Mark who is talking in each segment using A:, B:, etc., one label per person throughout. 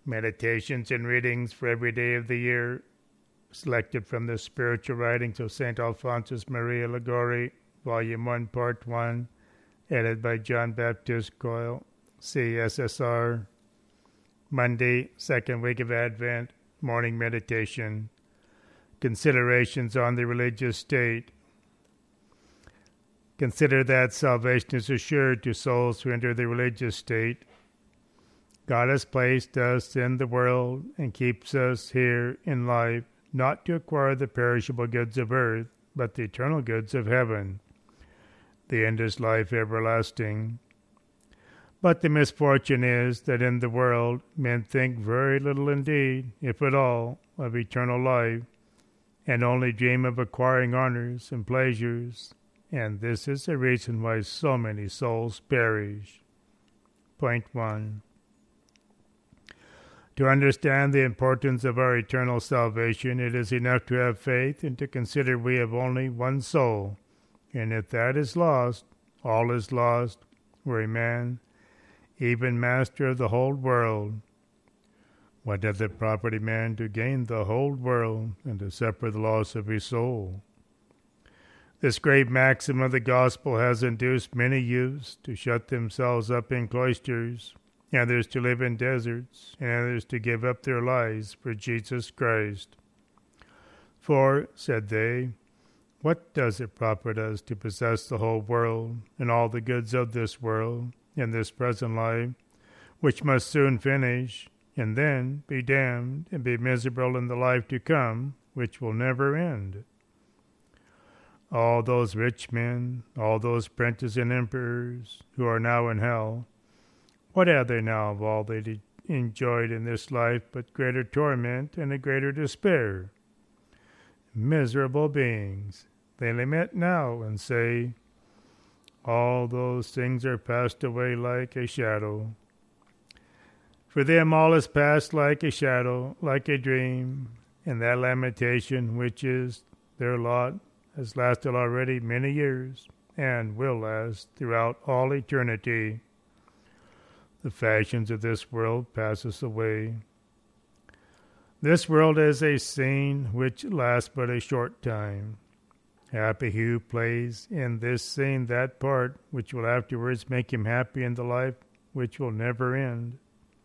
A: Meditations and readings for every day of the year, selected from the Spiritual Writings of St. Alphonsus Maria Liguori, Volume 1, Part 1, edited by John Baptist Coyle, CSSR. Monday, second week of Advent, morning meditation. Considerations on the religious state. Consider that salvation is assured to souls who enter the religious state. God has placed us in the world and keeps us here in life, not to acquire the perishable goods of earth, but the eternal goods of heaven. The end is life everlasting. But the misfortune is that in the world men think very little indeed, if at all, of eternal life, and only dream of acquiring honors and pleasures, and this is the reason why so many souls perish. Point 1. To understand the importance of our eternal salvation, it is enough to have faith and to consider we have only one soul, and if that is lost, all is lost, were a man, even master of the whole world. What doth it profit a man to gain the whole world and to suffer the loss of his soul? This great maxim of the gospel has induced many youths to shut themselves up in cloisters, others to live in deserts, and others to give up their lives for Jesus Christ. For, said they, what does it profit us to possess the whole world and all the goods of this world in this present life, which must soon finish, and then be damned and be miserable in the life to come, which will never end? All those rich men, all those princes and emperors who are now in hell, what have they now of all they enjoyed in this life but greater torment and a greater despair? Miserable beings, they lament now and say, all those things are passed away like a shadow. For them all is passed like a shadow, like a dream, and that lamentation which is their lot has lasted already many years, and will last throughout all eternity. The fashions of this world pass us away. This world is a scene which lasts but a short time. Happy he who plays in this scene that part which will afterwards make him happy in the life which will never end.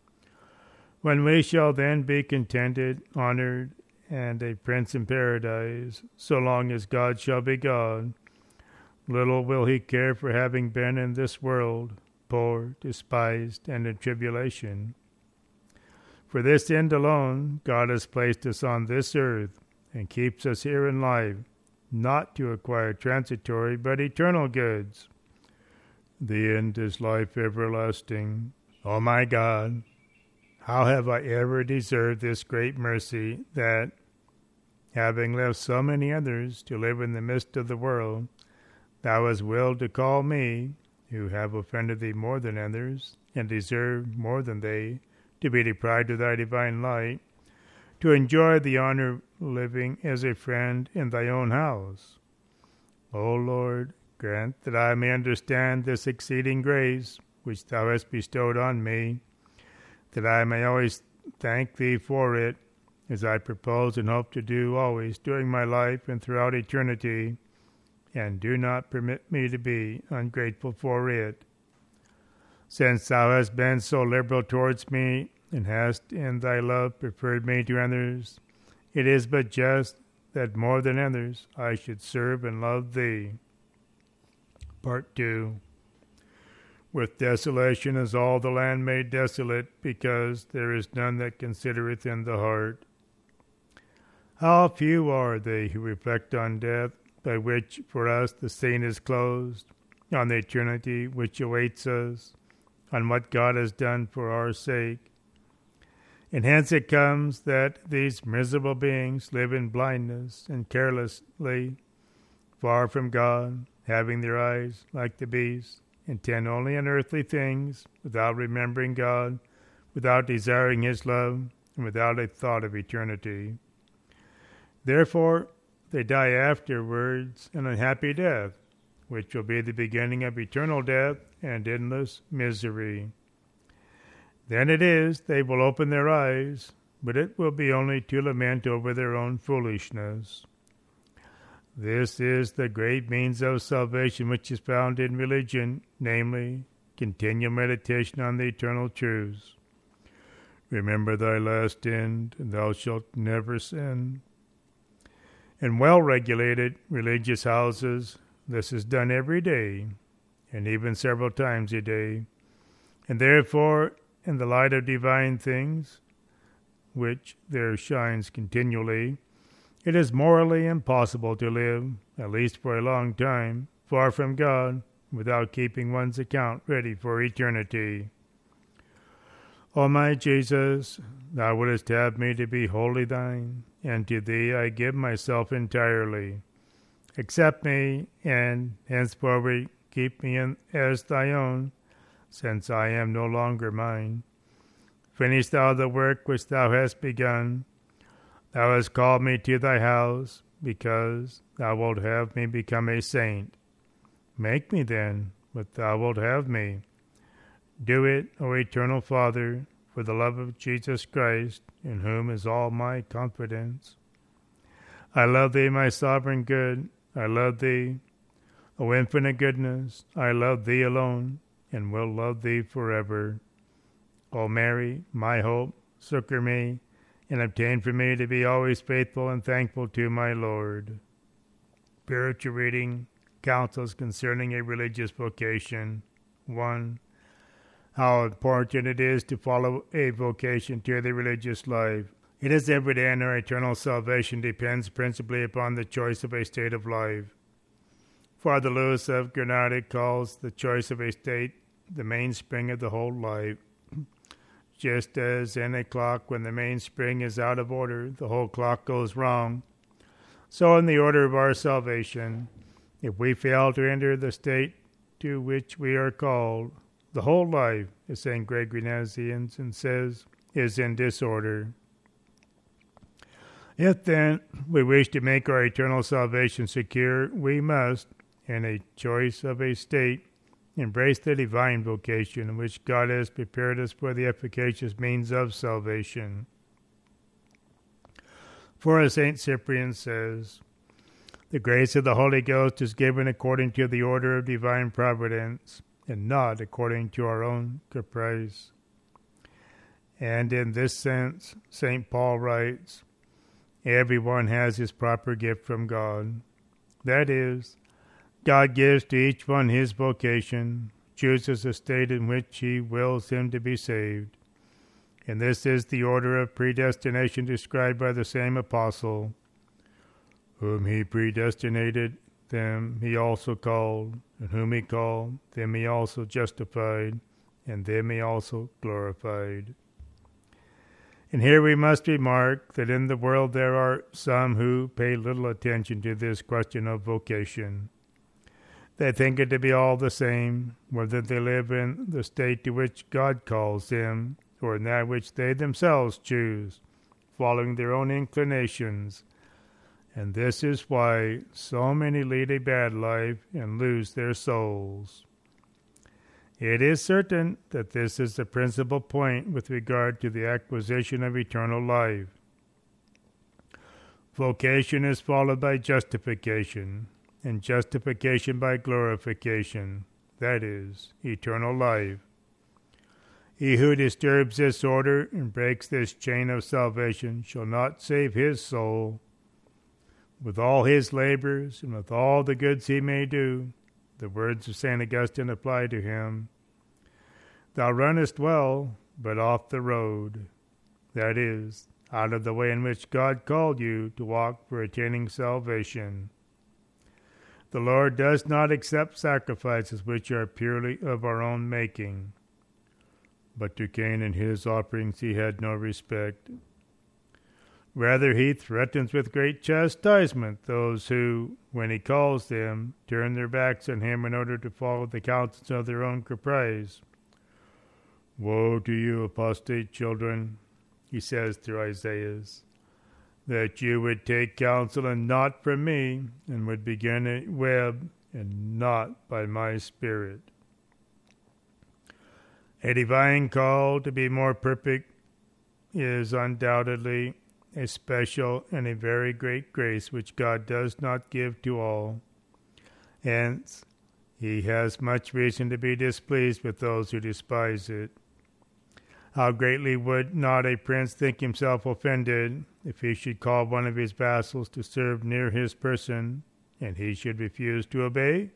A: When we shall then be contented, honored, and a prince in paradise, so long as God shall be God, little will he care for having been in this world, poor, despised, and in tribulation. For this end alone God has placed us on this earth, and keeps us here in life, not to acquire transitory but eternal goods. The end is life everlasting. O my God, how have I ever deserved this great mercy that, having left so many others to live in the midst of the world, thou hast willed to call me, who have offended thee more than others, and deserve more than they, to be deprived of thy divine light, to enjoy the honor of living as a friend in thy own house. O Lord, grant that I may understand this exceeding grace which thou hast bestowed on me, that I may always thank thee for it, as I propose and hope to do always during my life and throughout eternity, and do not permit me to be ungrateful for it. Since thou hast been so liberal towards me, and hast in thy love preferred me to others, it is but just that more than others I should serve and love thee. Part 2. With desolation is all the land made desolate, because there is none that considereth in the heart. How few are they who reflect on death, by which for us the scene is closed, on the eternity which awaits us, on what God has done for our sake. And hence it comes that these miserable beings live in blindness and carelessly, far from God, having their eyes, like the beasts, intent only on earthly things, without remembering God, without desiring his love, and without a thought of eternity. Therefore they die afterwards an unhappy death, which will be the beginning of eternal death and endless misery. Then it is they will open their eyes, but it will be only to lament over their own foolishness. This is the great means of salvation which is found in religion, namely, continual meditation on the eternal truths. Remember thy last end, and thou shalt never sin. In well-regulated religious houses, this is done every day, and even several times a day, and therefore, in the light of divine things, which there shines continually, it is morally impossible to live, at least for a long time, far from God, without keeping one's account ready for eternity. O my Jesus, thou wouldest have me to be wholly thine, and to thee I give myself entirely. Accept me, and henceforward keep me as thy own, since I am no longer mine. Finish thou the work which thou hast begun. Thou hast called me to thy house, because thou wilt have me become a saint. Make me then what thou wilt have me. Do it, O Eternal Father, for the love of Jesus Christ, in whom is all my confidence. I love thee, my sovereign good. I love thee, O infinite goodness. I love thee alone, and will love thee forever. O Mary, my hope, succor me, and obtain for me to be always faithful and thankful to my Lord. Spiritual reading, counsels concerning a religious vocation. 1. How important it is to follow a vocation to the religious life. It is evident our eternal salvation depends principally upon the choice of a state of life. Father Louis of Granada calls the choice of a state the mainspring of the whole life. Just as in a clock, when the mainspring is out of order, the whole clock goes wrong, so in the order of our salvation, if we fail to enter the state to which we are called, the whole life, as St. Gregory Nazianzen says, is in disorder. If then we wish to make our eternal salvation secure, we must, in a choice of a state, embrace the divine vocation in which God has prepared us for the efficacious means of salvation. For as St. Cyprian says, the grace of the Holy Ghost is given according to the order of divine providence, and not according to our own caprice. And in this sense, St. Paul writes, everyone has his proper gift from God. That is, God gives to each one his vocation, chooses the state in which he wills him to be saved. And this is the order of predestination described by the same apostle. Whom he predestinated, them he also called, and whom he called, them he also justified, and them he also glorified. And here we must remark that in the world there are some who pay little attention to this question of vocation. They think it to be all the same, whether they live in the state to which God calls them, or in that which they themselves choose, following their own inclinations. And this is why so many lead a bad life and lose their souls. It is certain that this is the principal point with regard to the acquisition of eternal life. Vocation is followed by justification, and justification by glorification, that is, eternal life. He who disturbs this order and breaks this chain of salvation shall not save his soul. With all his labors and with all the goods he may do, the words of St. Augustine apply to him. Thou runnest well, but off the road, that is, out of the way in which God called you to walk for attaining salvation. The Lord does not accept sacrifices which are purely of our own making. But to Cain and his offerings he had no respect. Rather, he threatens with great chastisement those who, when he calls them, turn their backs on him in order to follow the counsels of their own caprice. Woe to you, apostate children, he says through Isaiah, that you would take counsel and not from me, and would begin a web and not by my Spirit. A divine call to be more perfect is undoubtedly a special and a very great grace which God does not give to all. Hence, he has much reason to be displeased with those who despise it. How greatly would not a prince think himself offended if he should call one of his vassals to serve near his person, and he should refuse to obey?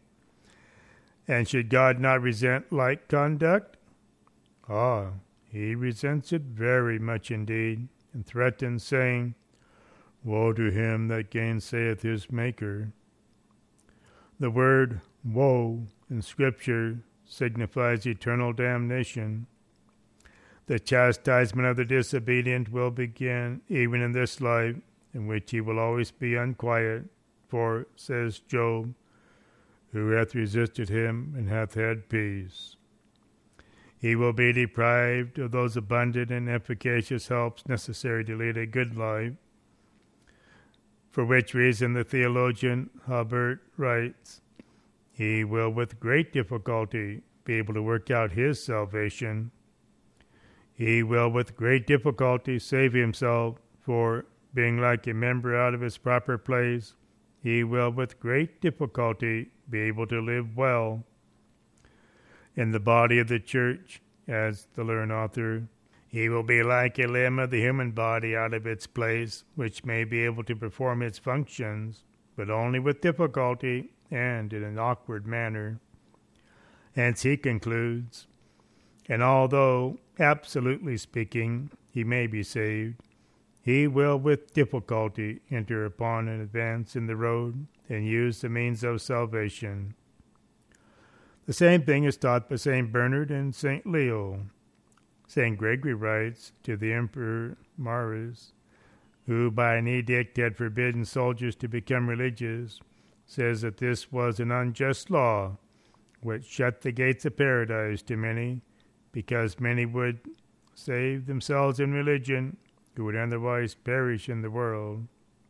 A: And should God not resent like conduct? Ah, he resents it very much indeed, and threatens, saying, Woe to him that gainsayeth his Maker. The word woe in Scripture signifies eternal damnation. The chastisement of the disobedient will begin even in this life, in which he will always be unquiet. For, says Job, who hath resisted him and hath had peace? He will be deprived of those abundant and efficacious helps necessary to lead a good life, for which reason the theologian Hubbard writes, he will with great difficulty be able to work out his salvation. He will with great difficulty save himself, for, being like a member out of his proper place, he will with great difficulty be able to live well in the body of the church. As the learned author, he will be like a limb of the human body out of its place, which may be able to perform its functions, but only with difficulty and in an awkward manner. Hence he concludes, and although, absolutely speaking, he may be saved, he will with difficulty enter upon an advance in the road and use the means of salvation. The same thing is taught by St. Bernard and St. Leo. St. Gregory writes to the Emperor Maurus, who by an edict had forbidden soldiers to become religious, says that this was an unjust law, which shut the gates of paradise to many, because many would save themselves in religion, who would otherwise perish in the world.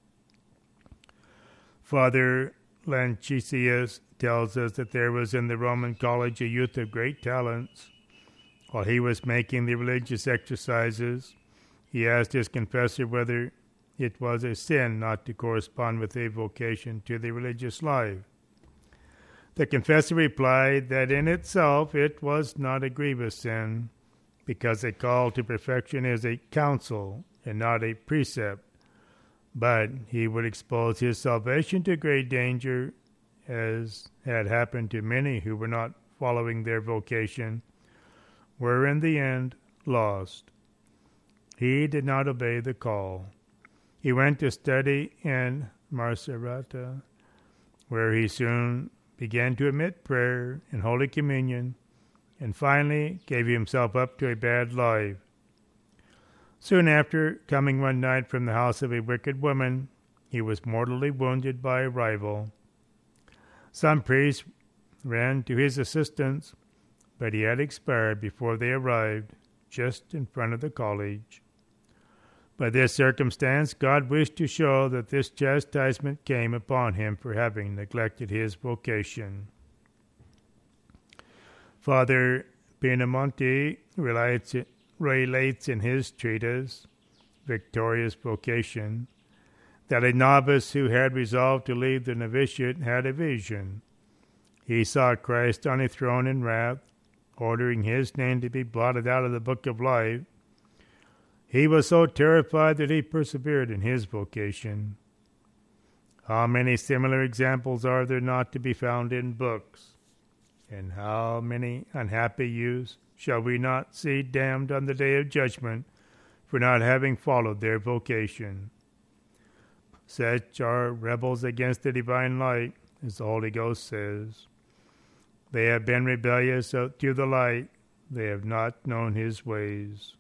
A: Father Lancisius tells us that there was in the Roman college a youth of great talents. While he was making the religious exercises, he asked his confessor whether it was a sin not to correspond with a vocation to the religious life. The confessor replied that in itself it was not a grievous sin, because a call to perfection is a counsel and not a precept, but he would expose his salvation to great danger, as had happened to many who were not following their vocation, were in the end lost. He did not obey the call. He went to study in Macerata, where he soon began to omit prayer and Holy Communion, and finally gave himself up to a bad life. Soon after, coming one night from the house of a wicked woman, he was mortally wounded by a rival. Some priests ran to his assistance, but he had expired before they arrived, just in front of the college. By this circumstance, God wished to show that this chastisement came upon him for having neglected his vocation. Father Pinamonti relates in his treatise, Victorious Vocation, that a novice who had resolved to leave the novitiate had a vision. He saw Christ on a throne in wrath, ordering his name to be blotted out of the book of life. He was so terrified that he persevered in his vocation. How many similar examples are there not to be found in books? And how many unhappy youths shall we not see damned on the day of judgment for not having followed their vocation? Such are rebels against the divine light, as the Holy Ghost says. They have been rebellious to the light. They have not known his ways.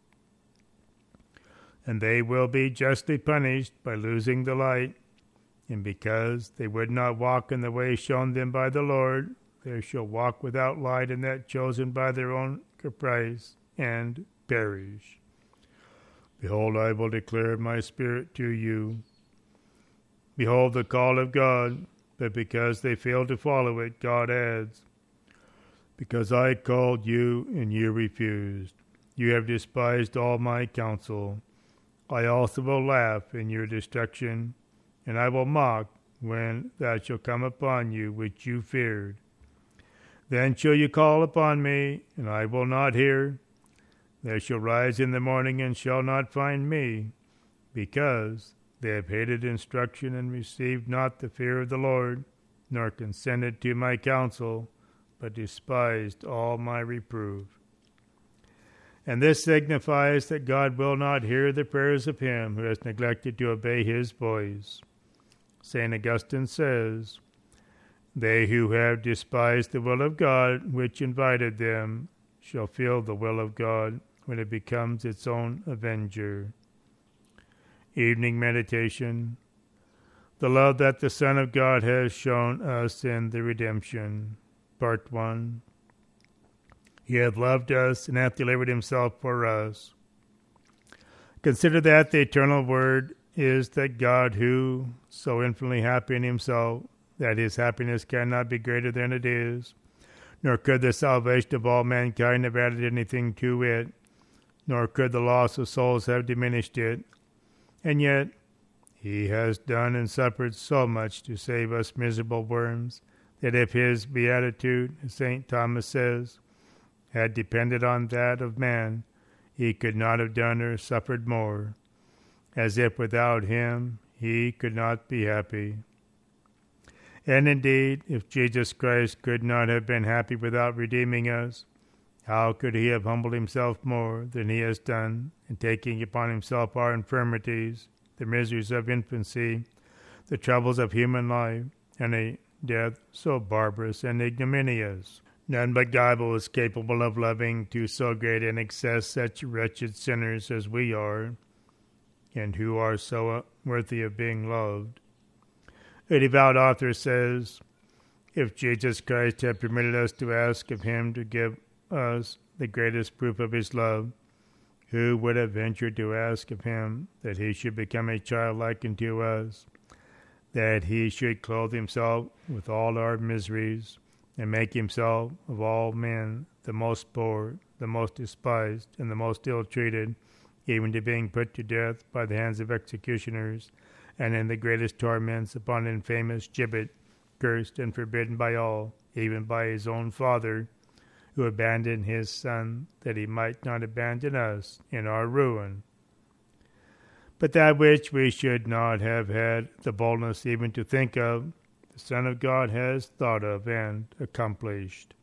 A: And they will be justly punished by losing the light. And because they would not walk in the way shown them by the Lord, they shall walk without light in that chosen by their own caprice, and perish. Behold, I will declare my spirit to you. Behold the call of God, but because they fail to follow it, God adds, Because I called you, and you refused. You have despised all my counsel. I also will laugh in your destruction, and I will mock when that shall come upon you which you feared. Then shall you call upon me, and I will not hear. They shall rise in the morning and shall not find me, because they have hated instruction and received not the fear of the Lord, nor consented to my counsel, but despised all my reproof. And this signifies that God will not hear the prayers of him who has neglected to obey his voice. St. Augustine says, "They who have despised the will of God which invited them shall feel the will of God when it becomes its own avenger." Evening Meditation. The love that the Son of God has shown us in the redemption. Part 1. He hath loved us and hath delivered himself for us. Consider that the eternal word is that God, who, so infinitely happy in himself, that his happiness cannot be greater than it is, nor could the salvation of all mankind have added anything to it, nor could the loss of souls have diminished it, and yet he has done and suffered so much to save us miserable worms, that if his beatitude, as St. Thomas says, had depended on that of man, he could not have done or suffered more, as if without him he could not be happy. And indeed, if Jesus Christ could not have been happy without redeeming us, how could he have humbled himself more than he has done, in taking upon himself our infirmities, the miseries of infancy, the troubles of human life, and a death so barbarous and ignominious? None but God was capable of loving to so great an excess such wretched sinners as we are, and who are so worthy of being loved. A devout author says, if Jesus Christ had permitted us to ask of him to give us the greatest proof of his love, who would have ventured to ask of him that he should become a child like unto us, that he should clothe himself with all our miseries, and make himself of all men the most poor, the most despised, and the most ill-treated, even to being put to death by the hands of executioners, and in the greatest torments upon an infamous gibbet, cursed and forbidden by all, even by his own Father, who abandoned his Son, that he might not abandon us in our ruin. But that which we should not have had the boldness even to think of, the Son of God has thought of and accomplished.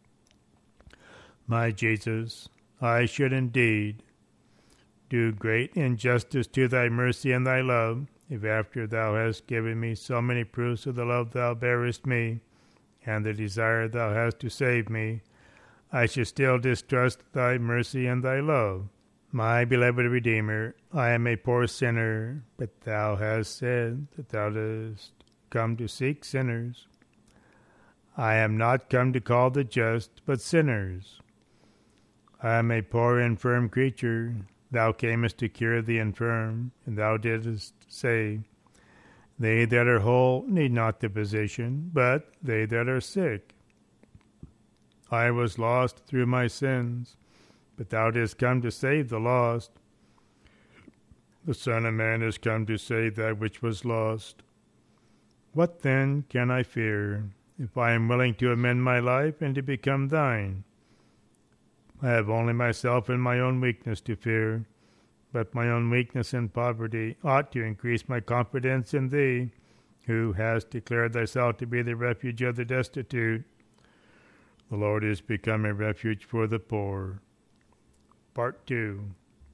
A: My Jesus, I should indeed do great injustice to thy mercy and thy love, if after thou hast given me so many proofs of the love thou bearest me, and the desire thou hast to save me, I should still distrust thy mercy and thy love. My beloved Redeemer, I am a poor sinner, but thou hast said that thou dost come to seek sinners. I am not come to call the just, but sinners. I am a poor infirm creature. Thou camest to cure the infirm, and thou didst say, they that are whole need not the physician, but they that are sick. I was lost through my sins, but thou didst come to save the lost. The Son of Man is come to save that which was lost. What then can I fear, if I am willing to amend my life and to become thine? I have only myself and my own weakness to fear, but my own weakness and poverty ought to increase my confidence in thee, who hast declared thyself to be the refuge of the destitute. The Lord is become a refuge for the poor. Part 2.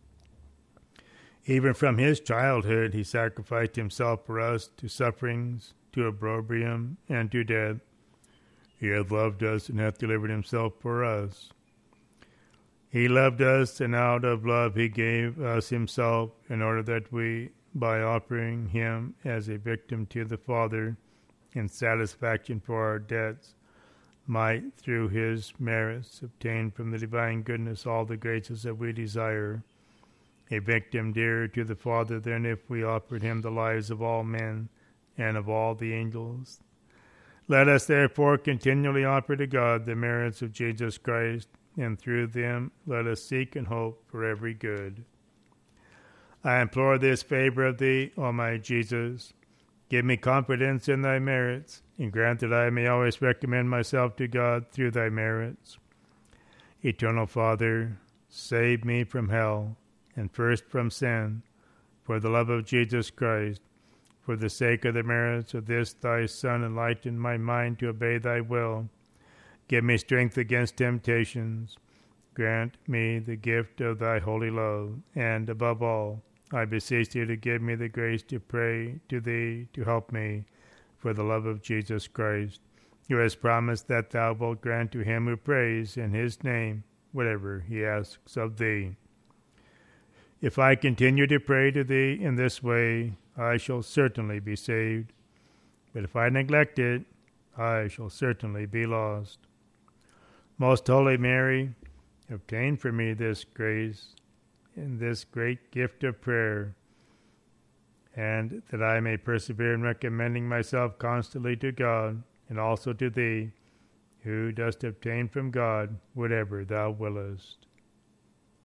A: Even from his childhood he sacrificed himself for us to sufferings, to opprobrium, and to death. He hath loved us and hath delivered himself for us. He loved us, and out of love he gave us himself, in order that we, by offering him as a victim to the Father, in satisfaction for our debts, might, through his merits, obtain from the divine goodness all the graces that we desire, a victim dearer to the Father than if we offered him the lives of all men and of all the angels. Let us therefore continually offer to God the merits of Jesus Christ, and through them let us seek and hope for every good. I implore this favor of thee, O my Jesus. Give me confidence in thy merits, and grant that I may always recommend myself to God through thy merits. Eternal Father, save me from hell, and first from sin, for the love of Jesus Christ. For the sake of the merits of this thy Son, enlighten my mind to obey thy will. Give me strength against temptations. Grant me the gift of thy holy love, and, above all, I beseech thee to give me the grace to pray to thee to help me, for the love of Jesus Christ, who has promised that thou wilt grant to him who prays in his name whatever he asks of thee. If I continue to pray to thee in this way, I shall certainly be saved. But if I neglect it, I shall certainly be lost. Most Holy Mary, obtain for me this grace and this great gift of prayer, and that I may persevere in recommending myself constantly to God, and also to thee, who dost obtain from God whatever thou wiliest.